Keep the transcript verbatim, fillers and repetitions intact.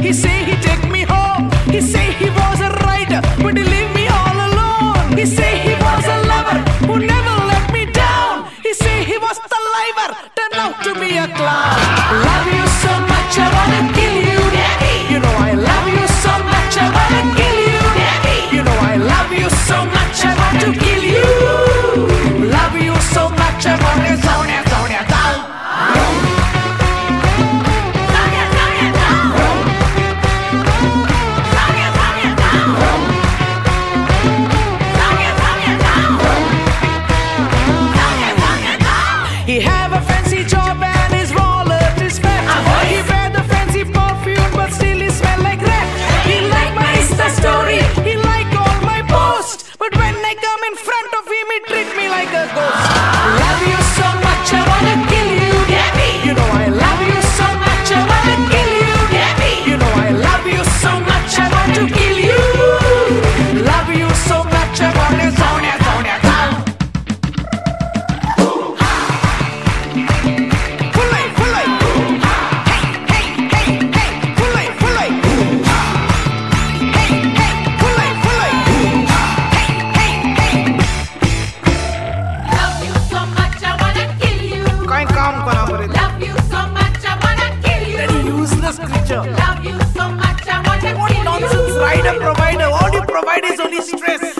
He say he take me home. He say he was a writer, but he leave me all alone. He say he was a lover who never let me down. He say he was the liver, turned out to be a clown. Love you so much, I wanna kill you, Daddy. You know I love you so much, I wanna kill you, Daddy. You know I love you so much, I want to kill you. Love you so much, I wanna zone it, zone it down. He have a fancy job and his wallet is fat. He wear the fancy perfume but still he smell like rat. He like my Insta story, he like all my posts, but when I come in front of him he treat me like a ghost. Love you so much I wanna kill you, Daddy. You know I love you so much I wanna kill you, Daddy. You know I love you so much I want to kill you. Love you so much I wanna zone it, zone it down. Useless creature. Love you so much, I wanna What kill you. nonsense rider provider? All you provide is only stress.